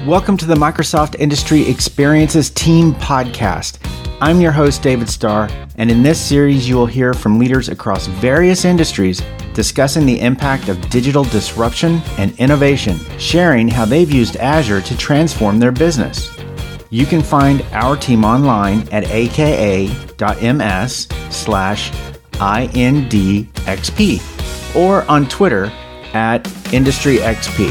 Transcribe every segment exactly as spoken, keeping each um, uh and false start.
Welcome to the Microsoft Industry Experiences Team Podcast. I'm your host, David Starr, and in this series, you will hear from leaders across various industries discussing the impact of digital disruption and innovation, sharing how they've used Azure to transform their business. You can find our team online at aka.ms slash INDXP or on Twitter at IndustryXP.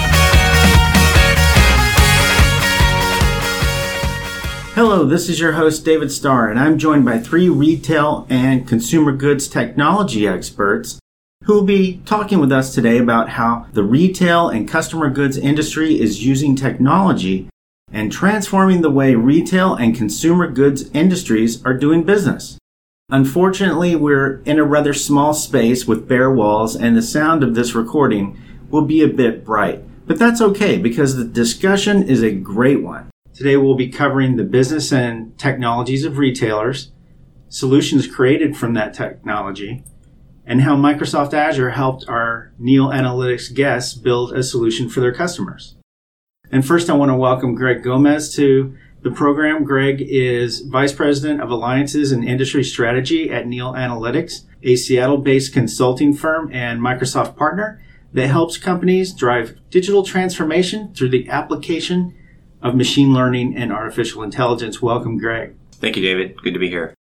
Hello, this is your host, David Starr, and I'm joined by three retail and consumer goods technology experts who will be talking with us today about how the retail and customer goods industry is using technology and transforming the way retail and consumer goods industries are doing business. Unfortunately, we're in a rather small space with bare walls, and the sound of this recording will be a bit bright. But that's okay, because the discussion is a great one. Today we'll be covering the business and technologies of retailers, solutions created from that technology, and how Microsoft Azure helped our Neil Analytics guests build a solution for their customers. And first I want to welcome Greg Gomez to the program. Greg is Vice President of Alliances and Industry Strategy at Neil Analytics, a Seattle-based consulting firm and Microsoft partner that helps companies drive digital transformation through the application of machine learning and artificial intelligence. Welcome, Greg. Thank you, David. Good to be here.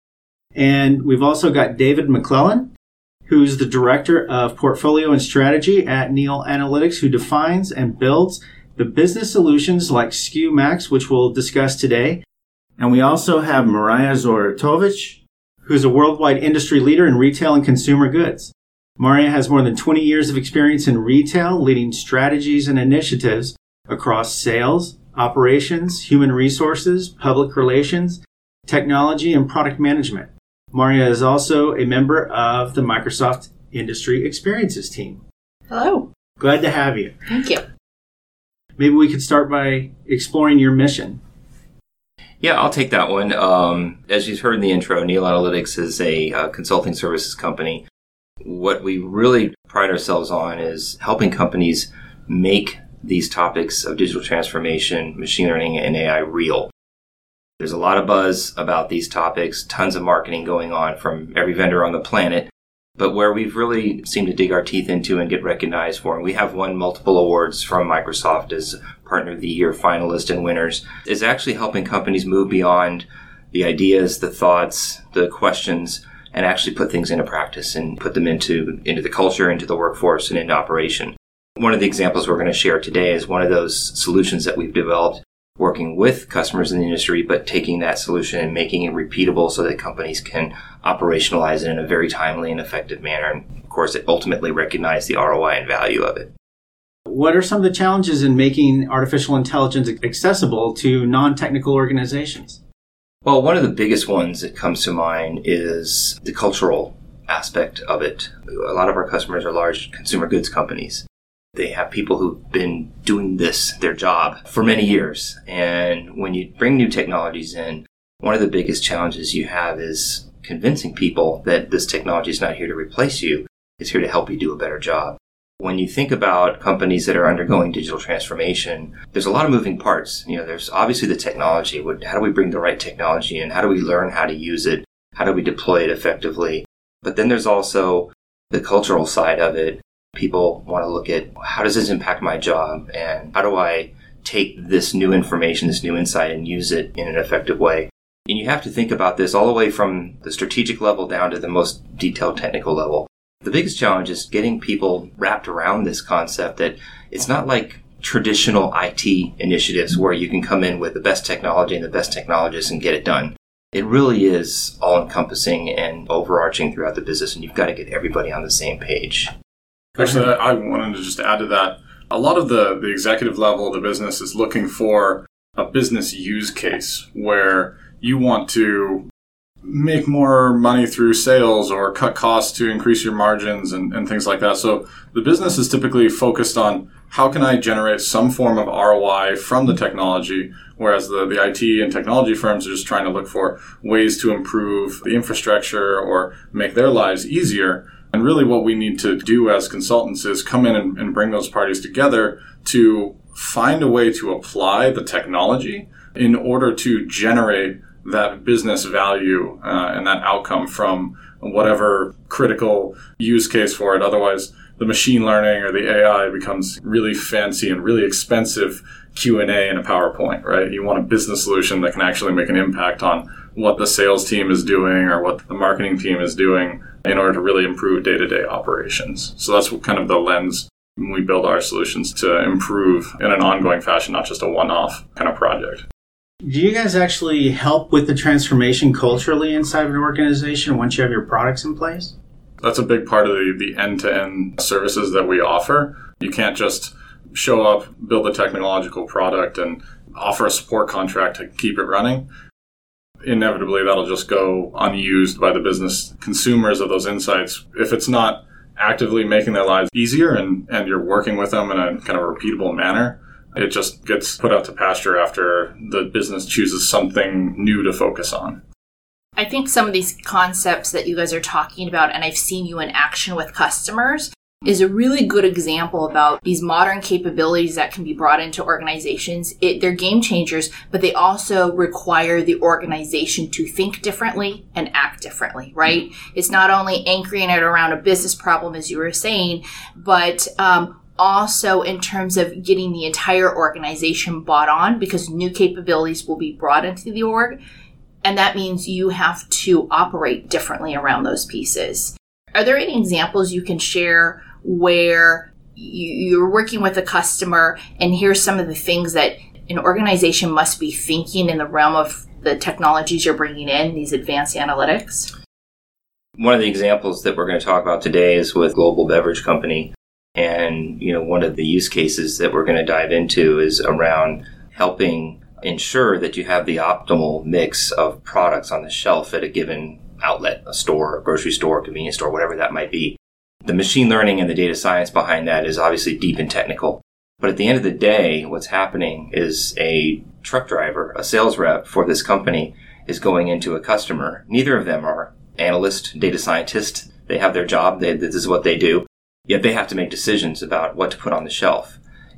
And we've also got David McClellan, who's the Director of Portfolio and Strategy at Neil Analytics, who defines and builds the business solutions like S K U Max, which we'll discuss today. And we also have Marija Zorotovic, who's a worldwide industry leader in retail and consumer goods. Marija has more than twenty years of experience in retail, leading strategies and initiatives across sales, operations, human resources, public relations, technology, and product management. Marija is also a member of the Microsoft Industry Experiences team. Hello. Glad to have you. Thank you. Maybe we could start by exploring your mission. Yeah, I'll take that one. Um, as you've heard in the intro, Neil Analytics is a uh, consulting services company. What we really pride ourselves on is helping companies make these topics of digital transformation, machine learning, and A I real. There's a lot of buzz about these topics, tons of marketing going on from every vendor on the planet, but where we've really seemed to dig our teeth into and get recognized for, and we have won multiple awards from Microsoft as Partner of the Year finalists and winners, is actually helping companies move beyond the ideas, the thoughts, the questions, and actually put things into practice and put them into, into the culture, into the workforce, and into operation. One of the examples we're going to share today is one of those solutions that we've developed working with customers in the industry, but taking that solution and making it repeatable so that companies can operationalize it in a very timely and effective manner. And of course, it ultimately recognize the R O I and value of it. What are some of the challenges in making artificial intelligence accessible to non-technical organizations? Well, one of the biggest ones that comes to mind is the cultural aspect of it. A lot of our customers are large consumer goods companies. They have people who've been doing this, their job, for many years. And when you bring new technologies in, one of the biggest challenges you have is convincing people that this technology is not here to replace you. It's here to help you do a better job. When you think about companies that are undergoing digital transformation, there's a lot of moving parts. You know, there's obviously the technology. How do we bring the right technology in? How do we learn how to use it? How do we deploy it effectively? But then there's also the cultural side of it. People want to look at, how does this impact my job, and how do I take this new information, this new insight, and use it in an effective way? And you have to think about this all the way from the strategic level down to the most detailed technical level. The biggest challenge is getting people wrapped around this concept that it's not like traditional I T initiatives where you can come in with the best technology and the best technologists and get it done. It really is all-encompassing and overarching throughout the business, and you've got to get everybody on the same page. Actually, I wanted to just add to that. A lot of the, the executive level of the business is looking for a business use case where you want to make more money through sales or cut costs to increase your margins and, and things like that. So the business is typically focused on how can I generate some form of R O I from the technology, whereas the, the I T and technology firms are just trying to look for ways to improve the infrastructure or make their lives easier. And really what we need to do as consultants is come in and, and bring those parties together to find a way to apply the technology in order to generate that business value uh, and that outcome from whatever critical use case for it. Otherwise, the machine learning or the A I becomes really fancy and really expensive Q and A in a PowerPoint, right? You want a business solution that can actually make an impact on what the sales team is doing or what the marketing team is doing in order to really improve day-to-day operations. So that's what kind of the lens we build our solutions to improve in an ongoing fashion, not just a one-off kind of project. Do you guys actually help with the transformation culturally inside of an organization once you have your products in place? That's a big part of the, the end-to-end services that we offer. You can't just show up, build a technological product, and offer a support contract to keep it running. Inevitably, that'll just go unused by the business consumers of those insights. If it's not actively making their lives easier and, and you're working with them in a kind of repeatable manner, it just gets put out to pasture after the business chooses something new to focus on. I think some of these concepts that you guys are talking about, and I've seen you in action with customers, is a really good example about these modern capabilities that can be brought into organizations. It, they're game changers, but they also require the organization to think differently and act differently, right? It's not only anchoring it around a business problem, as you were saying, but um, also in terms of getting the entire organization bought on, because new capabilities will be brought into the org. And that means you have to operate differently around those pieces. Are there any examples you can share where you're working with a customer and here's some of the things that an organization must be thinking in the realm of the technologies you're bringing in, these advanced analytics? One of the examples that we're going to talk about today is with Global Beverage Company. And, you know, one of the use cases that we're going to dive into is around helping ensure that you have the optimal mix of products on the shelf at a given outlet, a store, a grocery store, convenience store, whatever that might be. The machine learning and the data science behind that is obviously deep and technical. But at the end of the day, what's happening is a truck driver, a sales rep for this company, is going into a customer. Neither of them are analysts, data scientists. They have their job. They, this is what they do. Yet they have to make decisions about what to put on the shelf.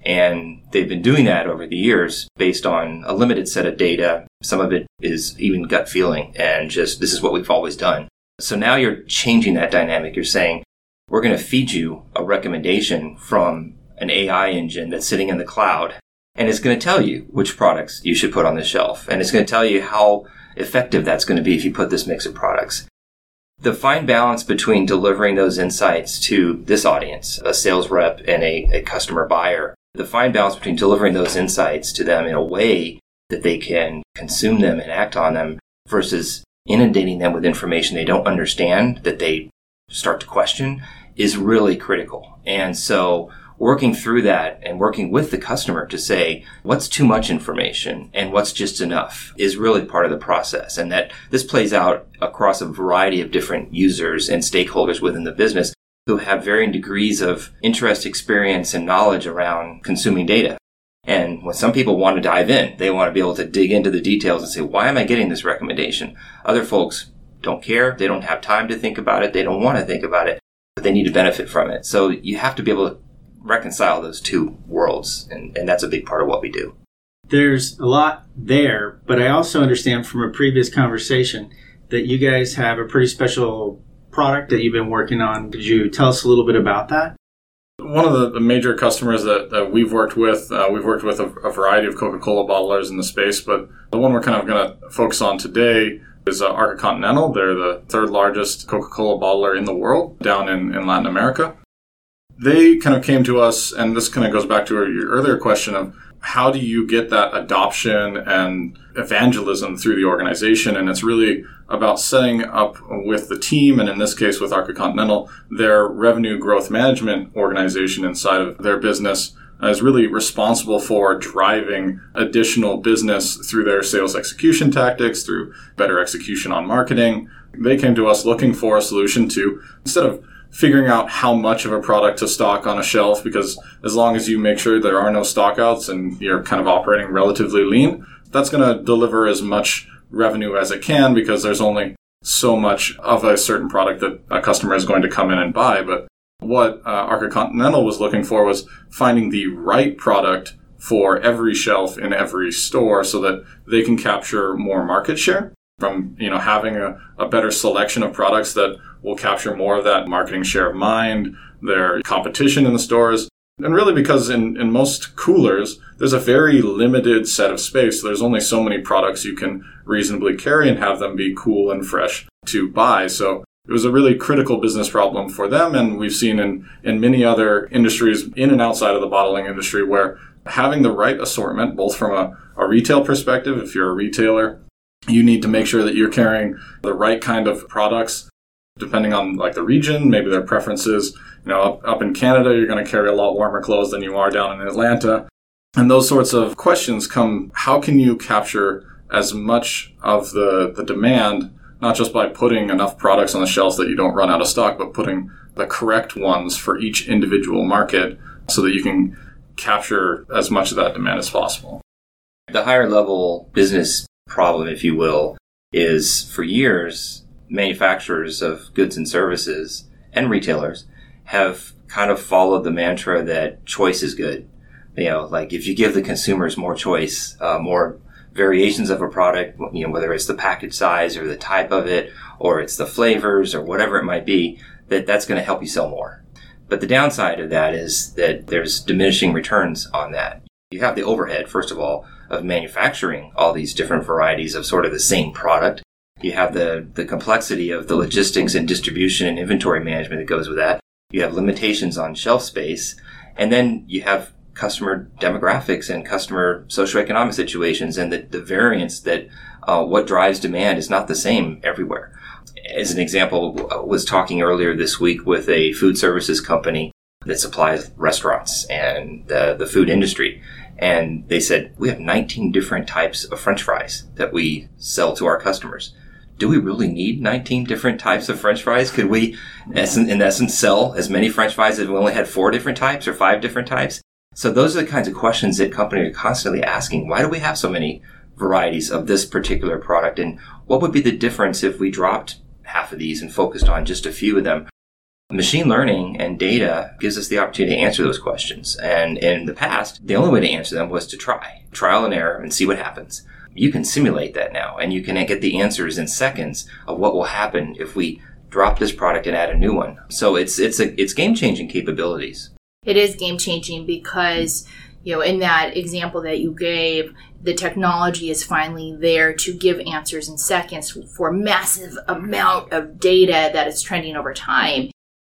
And they've been doing that over the years based on a limited set of data. Some of it is even gut feeling and just, this is what we've always done. So now you're changing that dynamic. You're saying, we're going to feed you a recommendation from an A I engine that's sitting in the cloud. And it's going to tell you which products you should put on the shelf. And it's going to tell you how effective that's going to be if you put this mix of products. The fine balance between delivering those insights to this audience, a sales rep and a, a customer buyer, the fine balance between delivering those insights to them in a way that they can consume them and act on them versus inundating them with information they don't understand, that they start to question, is really critical. And so working through that and working with the customer to say what's too much information and what's just enough is really part of the process. And that this plays out across a variety of different users and stakeholders within the business who have varying degrees of interest, experience, and knowledge around consuming data. And when some people want to dive in, they want to be able to dig into the details and say, why am I getting this recommendation? Other folks don't care. They don't have time to think about it. They don't want to think about it, but they need to benefit from it. So you have to be able to reconcile those two worlds. And, and that's a big part of what we do. There's a lot there, but I also understand from a previous conversation that you guys have a pretty special product that you've been working on. Could you tell us a little bit about that? One of the, the major customers that, that we've worked with, uh, we've worked with a, a variety of Coca-Cola bottlers in the space, but the one we're kind of going to focus on today is uh, Arca Continental. They're the third largest Coca-Cola bottler in the world down in, in Latin America. They kind of came to us, and this kind of goes back to your earlier question of how do you get that adoption and evangelism through the organization? And it's really about setting up with the team, and in this case with Arca Continental, their revenue growth management organization inside of their business is really responsible for driving additional business through their sales execution tactics, through better execution on marketing. They came to us looking for a solution to, instead of figuring out how much of a product to stock on a shelf, because as long as you make sure there are no stockouts and you're kind of operating relatively lean, that's going to deliver as much revenue as it can because there's only so much of a certain product that a customer is going to come in and buy. But what uh, Arca Continental was looking for was finding the right product for every shelf in every store so that they can capture more market share from, you know, having a, a better selection of products that will capture more of that marketing share of mind, their competition in the stores. And really because in, in most coolers, there's a very limited set of space. There's only so many products you can reasonably carry and have them be cool and fresh to buy. So it was a really critical business problem for them. And we've seen in, in many other industries in and outside of the bottling industry where having the right assortment, both from a, a retail perspective, if you're a retailer, you need to make sure that you're carrying the right kind of products depending on like the region, maybe their preferences. You know, up, up in Canada, you're going to carry a lot warmer clothes than you are down in Atlanta. And those sorts of questions come, how can you capture as much of the, the demand, not just by putting enough products on the shelves that you don't run out of stock, but putting the correct ones for each individual market so that you can capture as much of that demand as possible. The higher level business problem, if you will, is for years, manufacturers of goods and services and retailers have kind of followed the mantra that choice is good. You know, like if you give the consumers more choice, uh, more variations of a product, you know, whether it's the package size or the type of it, or it's the flavors or whatever it might be, that that's going to help you sell more. But the downside of that is that there's diminishing returns on that. You have the overhead, first of all, of manufacturing all these different varieties of sort of the same product. You have the, the complexity of the logistics and distribution and inventory management that goes with that. You have limitations on shelf space. And then you have customer demographics and customer socioeconomic situations and the, the variance that uh, what drives demand is not the same everywhere. As an example, I was talking earlier this week with a food services company that supplies restaurants and the, the food industry. And they said, we have nineteen different types of French fries that we sell to our customers. Do we really need nineteen different types of French fries? Could we, in essence, sell as many French fries if we only had four different types or five different types? So those are the kinds of questions that companies are constantly asking. Why do we have so many varieties of this particular product? And what would be the difference if we dropped half of these and focused on just a few of them? Machine learning and data gives us the opportunity to answer those questions. And in the past, the only way to answer them was to try. Trial and error and see what happens. You can simulate that now, and you can get the answers in seconds of what will happen if we drop this product and add a new one. So it's it's a, it's game-changing capabilities. It is game-changing because, you know, in that example that you gave, the technology is finally there to give answers in seconds for a massive amount of data that is trending over time.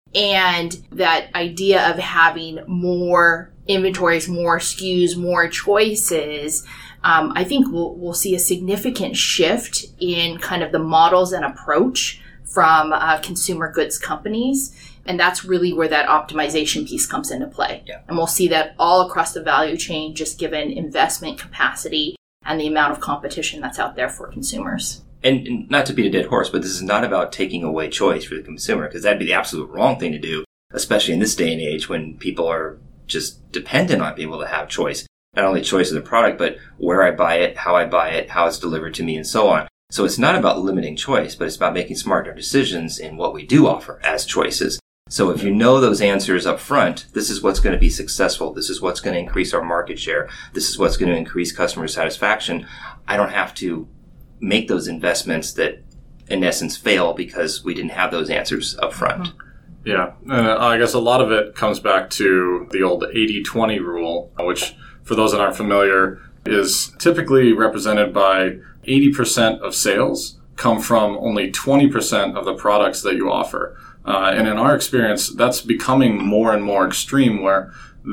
And that idea of having more inventories, more S K Us, more choices, um, I think we'll, we'll see a significant shift in kind of the models and approach from uh, consumer goods companies. And that's really where that optimization piece comes into play. Yeah. And we'll see that all across the value chain, just given investment capacity and the amount of competition that's out there for consumers. And, and not to beat a dead horse, but this is not about taking away choice for the consumer, because that'd be the absolute wrong thing to do, especially in this day and age when people are just dependent on being able to have choice. Not only choice of the product, but where I buy it, how I buy it, how it's delivered to me, and so on. So it's not about limiting choice, but it's about making smarter decisions in what we do offer as choices. So if you know those answers up front, this is what's going to be successful. This is what's going to increase our market share. This is what's going to increase customer satisfaction. I don't have to make those investments that in essence fail because we didn't have those answers up front. Yeah. And I guess a lot of it comes back to the old eighty twenty rule, which for those that aren't familiar is typically represented by eighty percent of sales come from only twenty percent of the products that you offer. Uh, and in our experience, that's becoming more and more extreme where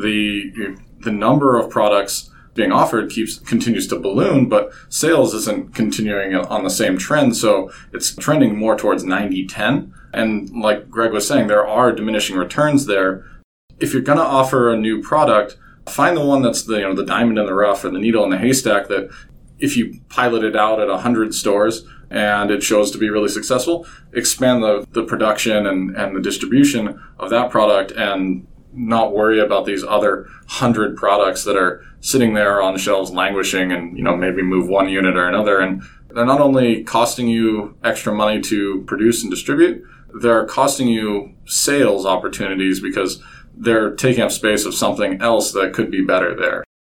the the number of products being offered keeps continues to balloon, but sales isn't continuing on the same trend. So it's trending more towards ninety ten. And like Greg was saying, there are diminishing returns there. If you're going to offer a new product, find the one that's the, you know, the diamond in the rough or the needle in the haystack that if you pilot it out at one hundred stores and it shows to be really successful, expand the, the production and, and the distribution of that product and not worry about these other hundred products that are sitting there on shelves languishing and, you know, maybe move one unit or another. And they're not only costing you extra money to produce and distribute, they're costing you sales opportunities because they're taking up space of something else that could be better there.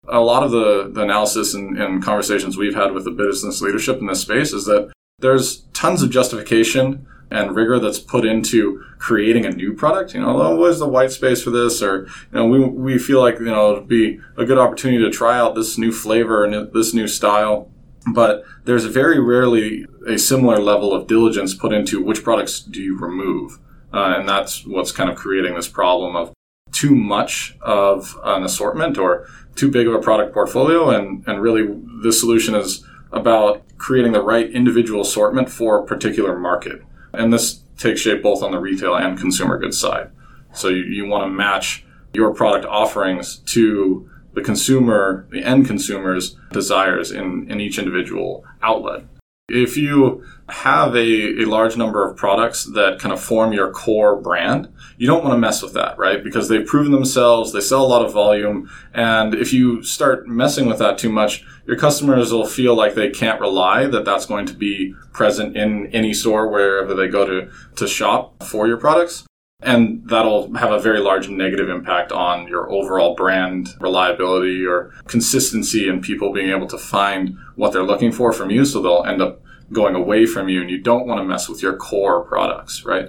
a lot of the, the analysis and, and conversations we've had with the business leadership in this space is that there's tons of justification and rigor that's put into creating a new product. You know, oh, what's the white space for this? Or, you know, we we feel like, you know, it'd be a good opportunity to try out this new flavor and this new style. But there's very rarely a similar level of diligence put into which products do you remove. Uh, and that's what's kind of creating this problem of too much of an assortment or too big of a product portfolio. And, and really, this solution is about creating the right individual assortment for a particular market. And this takes shape both on the retail and consumer goods side. So you, you want to match your product offerings to the consumer, the end consumer's desires in, in each individual outlet. If you have a, a large number of products that kind of form your core brand, you don't want to mess with that, right? Because they've proven themselves, they sell a lot of volume, and if you start messing with that too much, your customers will feel like they can't rely that that's going to be present in any store wherever they go to, to shop for your products. And that'll have a very large negative impact on your overall brand reliability or consistency and people being able to find what they're looking for from you. So they'll end up going away from you, and you don't want to mess with your core products, right?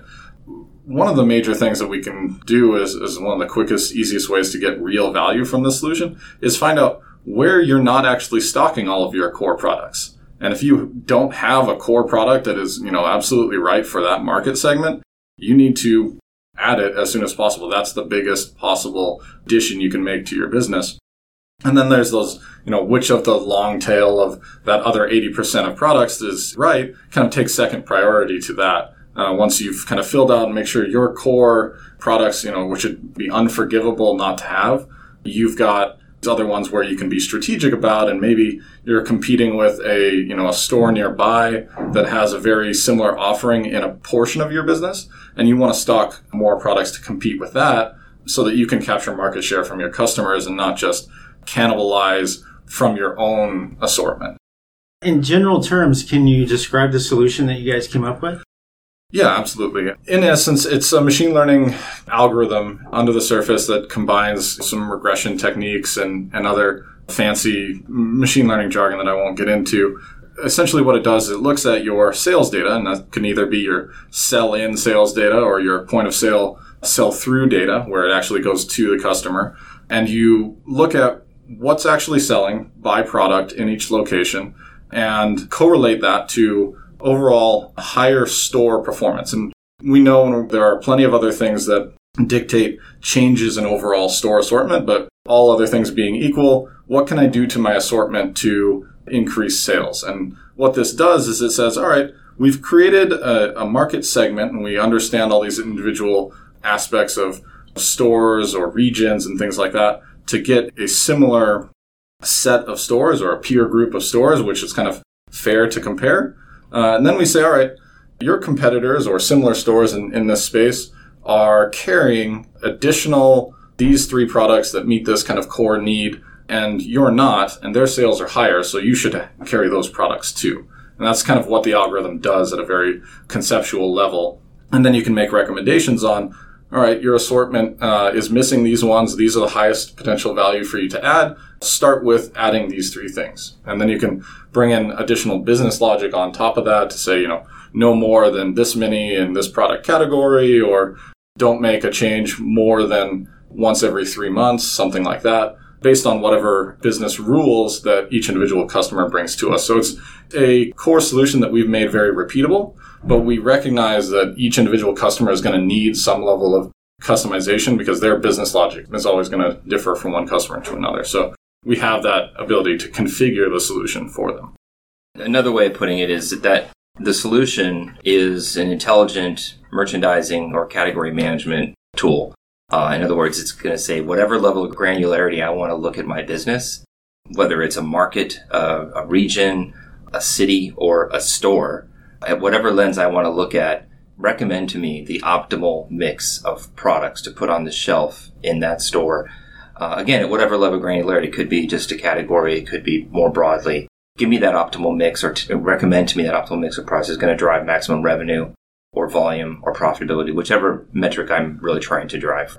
One of the major things that we can do is, is one of the quickest, easiest ways to get real value from this solution is find out where you're not actually stocking all of your core products. And if you don't have a core product that is, you know, absolutely right for that market segment, you need to add it as soon as possible. That's the biggest possible addition you can make to your business. And then there's those, you know, which of the long tail of that other eighty percent of products is right, kind of takes second priority to that. Uh, once you've kind of filled out and make sure your core products, you know, which would be unforgivable not to have, you've got other ones where you can be strategic about, and maybe you're competing with a, you know, a store nearby that has a very similar offering in a portion of your business, and you want to stock more products to compete with that so that you can capture market share from your customers and not just cannibalize from your own assortment. In general terms, can you describe the solution that you guys came up with? Yeah, absolutely. In essence, it's a machine learning algorithm under the surface that combines some regression techniques and, and other fancy machine learning jargon that I won't get into. Essentially what it does is it looks at your sales data, and that can either be your sell-in sales data or your point of sale sell-through data, where it actually goes to the customer. And you look at what's actually selling by product in each location and correlate that to overall higher store performance. And we know there are plenty of other things that dictate changes in overall store assortment, but all other things being equal, what can I do to my assortment to increase sales? And what this does is it says, all right, we've created a, a market segment and we understand all these individual aspects of stores or regions and things like that to get a similar set of stores or a peer group of stores, which is kind of fair to compare. Uh, and then we say, all right, your competitors or similar stores in, in this space are carrying additional these three products that meet this kind of core need, and you're not, and their sales are higher, so you should carry those products too. And that's kind of what the algorithm does at a very conceptual level. And then you can make recommendations on, all right, your assortment uh, is missing these ones. These are the highest potential value for you to add. Start with adding these three things. And then you can bring in additional business logic on top of that to say, you know, no more than this many in this product category, or don't make a change more than once every three months, something like that, based on whatever business rules that each individual customer brings to us. So it's a core solution that we've made very repeatable, but we recognize that each individual customer is going to need some level of customization because their business logic is always going to differ from one customer to another. So we have that ability to configure the solution for them. Another way of putting it is that the solution is an intelligent merchandising or category management tool. Uh, in other words, it's going to say whatever level of granularity I want to look at my business, whether it's a market, uh, a region, a city, or a store, at whatever lens I want to look at, recommend to me the optimal mix of products to put on the shelf in that store. Uh, again, at whatever level of granularity, it could be just a category, it could be more broadly. Give me that optimal mix, or to recommend to me that optimal mix of products is going to drive maximum revenue or volume or profitability, whichever metric I'm really trying to drive.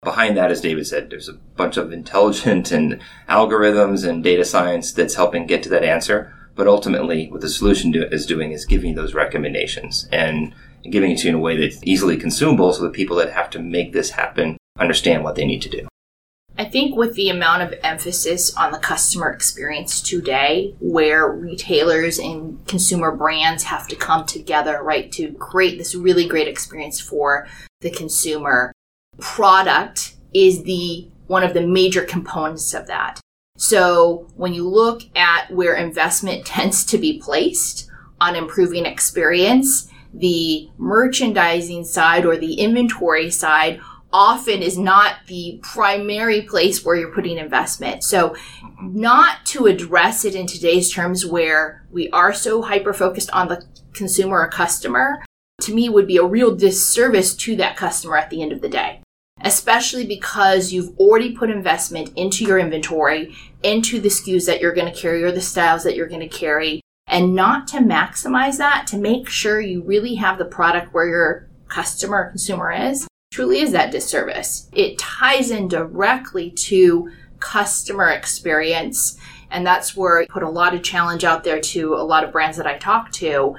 behind that, as David said, there's a bunch of intelligent and algorithms and data science that's helping get to that answer. But ultimately, what the solution do, is doing is giving you those recommendations and giving it to you in a way that's easily consumable so that people that have to make this happen understand what they need to do. I think with the amount of emphasis on the customer experience today, where retailers and consumer brands have to come together, right, to create this really great experience for the consumer, product is the one of the major components of that. So when you look at where investment tends to be placed on improving experience, the merchandising side or the inventory side often is not the primary place where you're putting investment. So not to address it in today's terms where we are so hyper-focused on the consumer or customer, to me would be a real disservice to that customer at the end of the day, especially because you've already put investment into your inventory, into the S K Us that you're going to carry or the styles that you're going to carry, and not to maximize that, to make sure you really have the product where your customer or consumer is, truly is that disservice. It ties in directly to customer experience, and that's where I put a lot of challenge out there to a lot of brands that I talk to.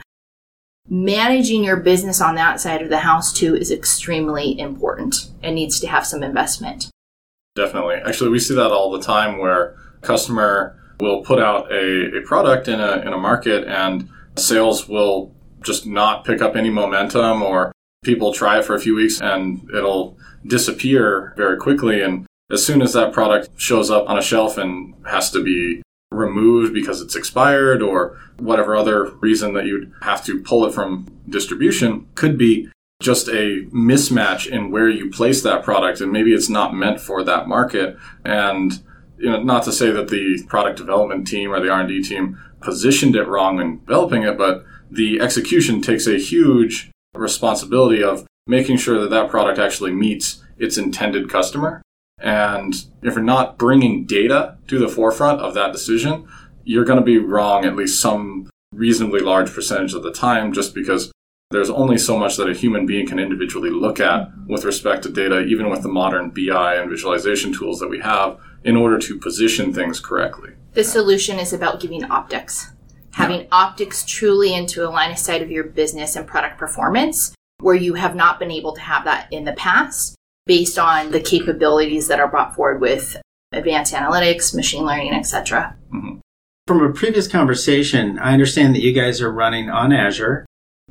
Managing your business on that side of the house too is extremely important and needs to have some investment. Definitely. Actually, we see that all the time where a customer will put out a, a product in a in a market and sales will just not pick up any momentum, or people try it for a few weeks and it'll disappear very quickly. And as soon as that product shows up on a shelf and has to be removed because it's expired or whatever other reason that you'd have to pull it from distribution, could be just a mismatch in where you place that product, and maybe it's not meant for that market. And you know, not to say that the product development team or the R and D team positioned it wrong in developing it, but the execution takes a huge responsibility of making sure that that product actually meets its intended customer. And if you're not bringing data to the forefront of that decision, you're going to be wrong at least some reasonably large percentage of the time, just because there's only so much that a human being can individually look at with respect to data, even with the modern B I and visualization tools that we have, in order to position things correctly. The solution is about giving optics. Having yeah. optics truly into a line of sight of your business and product performance, where you have not been able to have that in the past, based on the capabilities that are brought forward with advanced analytics, machine learning, et cetera. Mm-hmm. From a previous conversation, I understand that you guys are running on Azure,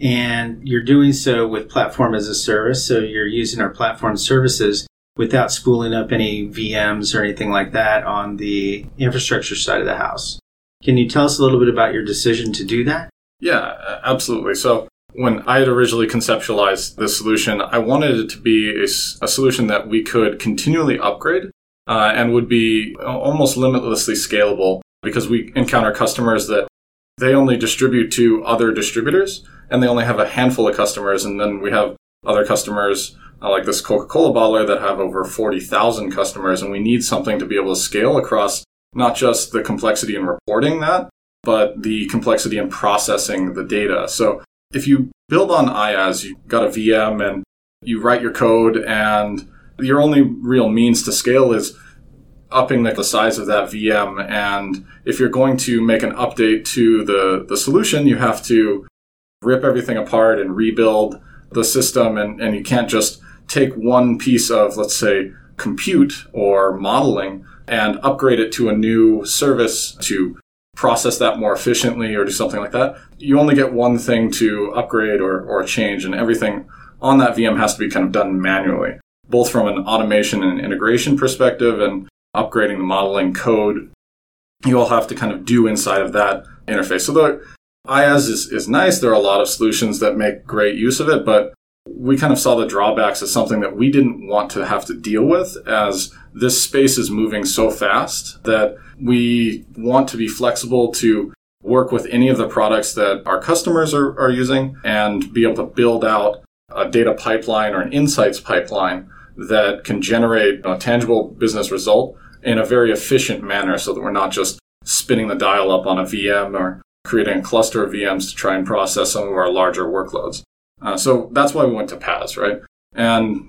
and you're doing so with Platform as a Service. So you're using our platform services without spooling up any V Ms or anything like that on the infrastructure side of the house. Can you tell us a little bit about your decision to do that? Yeah, absolutely. So when I had originally conceptualized this solution, I wanted it to be a, a solution that we could continually upgrade uh, and would be almost limitlessly scalable, because we encounter customers that they only distribute to other distributors and they only have a handful of customers. And then we have other customers uh, like this Coca-Cola bottler that have over forty thousand customers. And we need something to be able to scale across not just the complexity in reporting that, but the complexity in processing the data. So if you build on IaaS, you've got a V M and you write your code, and your only real means to scale is upping the size of that V M. And if you're going to make an update to the, the solution, you have to rip everything apart and rebuild the system. And, and you can't just take one piece of, let's say, compute or modeling and upgrade it to a new service to process that more efficiently or do something like that. You only get one thing to upgrade or, or change, and everything on that V M has to be kind of done manually, both from an automation and integration perspective and upgrading the modeling code. You all have to kind of do inside of that interface. So the IaaS is, is nice. There are a lot of solutions that make great use of it, but we kind of saw the drawbacks as something that we didn't want to have to deal with, as this space is moving so fast that we want to be flexible to work with any of the products that our customers are, are using and be able to build out a data pipeline or an insights pipeline that can generate a tangible business result in a very efficient manner, so that we're not just spinning the dial up on a V M or creating a cluster of V Ms to try and process some of our larger workloads. Uh, so that's why we went to PaaS, right? And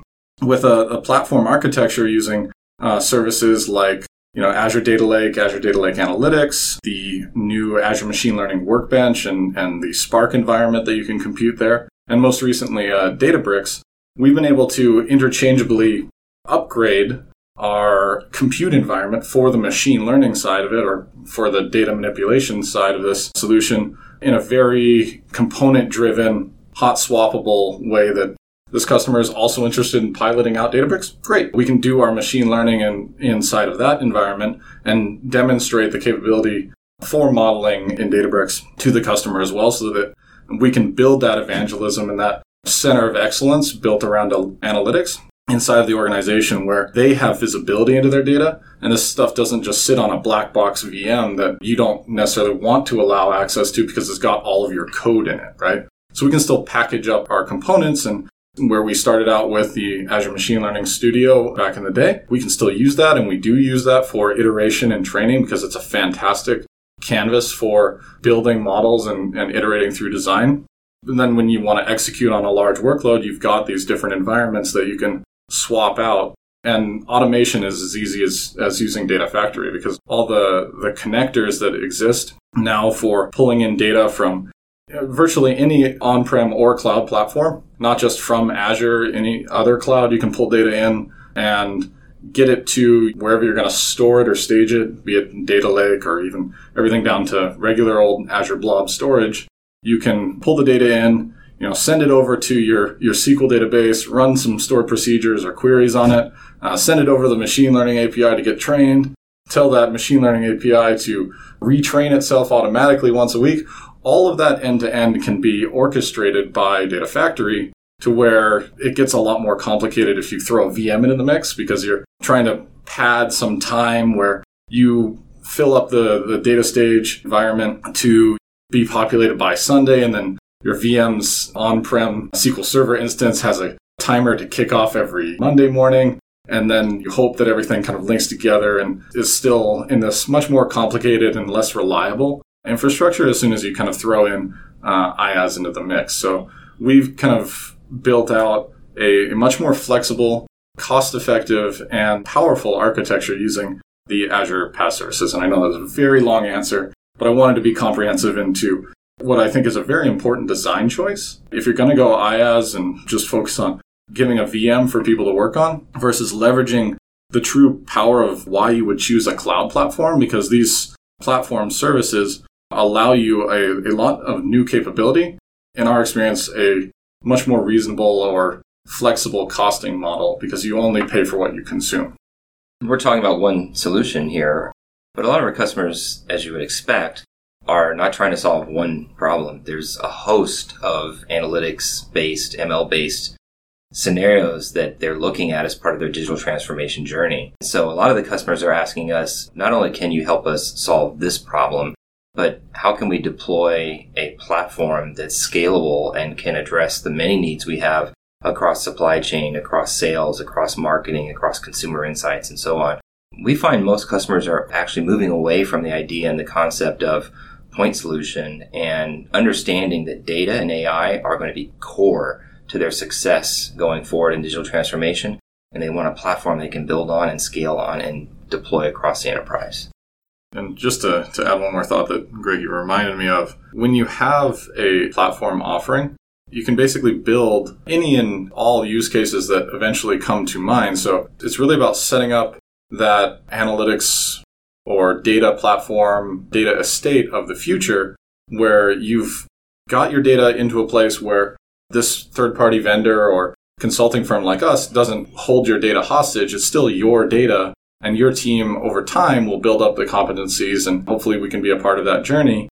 with a, a platform architecture using uh, services like you know, Azure Data Lake, Azure Data Lake Analytics, the new Azure Machine Learning Workbench, and, and the Spark environment that you can compute there, and most recently uh, Databricks, we've been able to interchangeably upgrade our compute environment for the machine learning side of it, or for the data manipulation side of this solution, in a very component-driven, hot swappable way that this customer is also interested in piloting out Databricks. Great. We can do our machine learning in, inside of that environment and demonstrate the capability for modeling in Databricks to the customer as well, so that we can build that evangelism and that center of excellence built around analytics inside of the organization, where they have visibility into their data. And this stuff doesn't just sit on a black box V M that you don't necessarily want to allow access to because it's got all of your code in it, right? So we can still package up our components, and where we started out with the Azure Machine Learning Studio back in the day, we can still use that, and we do use that for iteration and training because it's a fantastic canvas for building models and, and iterating through design. And then when you want to execute on a large workload, you've got these different environments that you can swap out. And automation is as easy as, as using Data Factory, because all the, the connectors that exist now for pulling in data from virtually any on-prem or cloud platform, not just from Azure, any other cloud, you can pull data in and get it to wherever you're going to store it or stage it, be it Data Lake or even everything down to regular old Azure Blob storage. You can pull the data in, you know, send it over to your, your S Q L database, run some stored procedures or queries on it, uh, send it over to the machine learning A P I to get trained, tell that machine learning A P I to retrain itself automatically once a week. All of that end-to-end can be orchestrated by Data Factory, to where it gets a lot more complicated if you throw a V M into the mix, because you're trying to pad some time where you fill up the, the data stage environment to be populated by Sunday, and then your V M's on-prem S Q L Server instance has a timer to kick off every Monday morning, and then you hope that everything kind of links together and is still in this much more complicated and less reliable infrastructure as soon as you kind of throw in uh, IaaS into the mix. So we've kind of built out a, a much more flexible, cost-effective, and powerful architecture using the Azure PaaS services. And I know that was a very long answer, but I wanted to be comprehensive into what I think is a very important design choice. If you're going to go IaaS and just focus on giving a V M for people to work on versus leveraging the true power of why you would choose a cloud platform, because these platform services allow you a, a lot of new capability. In our experience, a much more reasonable or flexible costing model, because you only pay for what you consume. We're talking about one solution here, but a lot of our customers, as you would expect, are not trying to solve one problem. There's a host of analytics-based, M L-based scenarios that they're looking at as part of their digital transformation journey. So a lot of the customers are asking us, not only can you help us solve this problem, but how can we deploy a platform that's scalable and can address the many needs we have across supply chain, across sales, across marketing, across consumer insights, and so on. We find most customers are actually moving away from the idea and the concept of point solution and understanding that data and A I are going to be core to their success going forward in digital transformation. And they want a platform they can build on and scale on and deploy across the enterprise. And just to, to add one more thought that, Greg, you reminded me of, when you have a platform offering, you can basically build any and all use cases that eventually come to mind. So it's really about setting up that analytics or data platform, data estate of the future, where you've got your data into a place where this third-party vendor or consulting firm like us doesn't hold your data hostage. It's still your data, and your team over time will build up the competencies, and hopefully we can be a part of that journey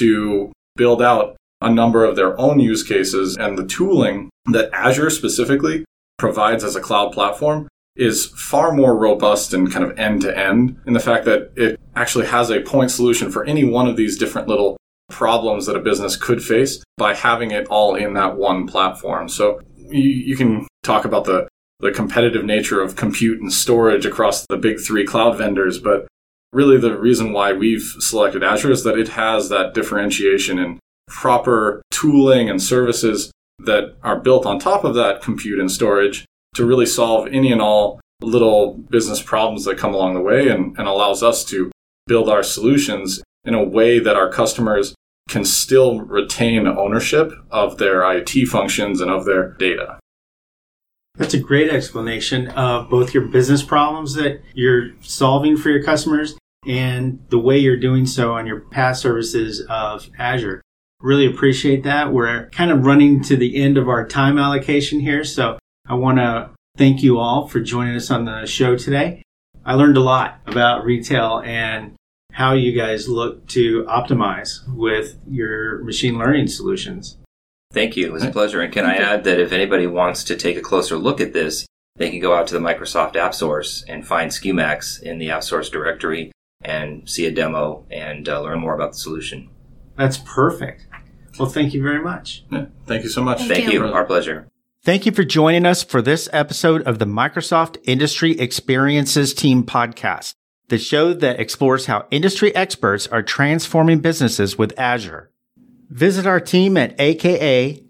to build out a number of their own use cases. And the tooling that Azure specifically provides as a cloud platform is far more robust and kind of end-to-end in the fact that it actually has a point solution for any one of these different little problems that a business could face by having it all in that one platform. So you, you can talk about the, the competitive nature of compute and storage across the big three cloud vendors, but really the reason why we've selected Azure is that it has that differentiation and proper tooling and services that are built on top of that compute and storage to really solve any and all little business problems that come along the way, and, and allows us to build our solutions in a way that our customers can still retain ownership of their I T functions and of their data. That's a great explanation of both your business problems that you're solving for your customers and the way you're doing so on your PaaS services of Azure. Really appreciate that. We're kind of running to the end of our time allocation here, so I want to thank you all for joining us on the show today. I learned a lot about retail and how you guys look to optimize with your machine learning solutions. Thank you. It was a pleasure. And can I add that if anybody wants to take a closer look at this, they can go out to the Microsoft App Source and find SKUMax in the App Source directory and see a demo and uh, learn more about the solution. That's perfect. Well, thank you very much. Yeah, thank you so much. Thank Thank you. you. Our pleasure. Thank you for joining us for this episode of the Microsoft Industry Experiences Team podcast, the show that explores how industry experts are transforming businesses with Azure. Visit our team at aka.ms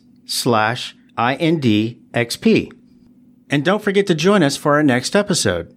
slash INDXP. And don't forget to join us for our next episode.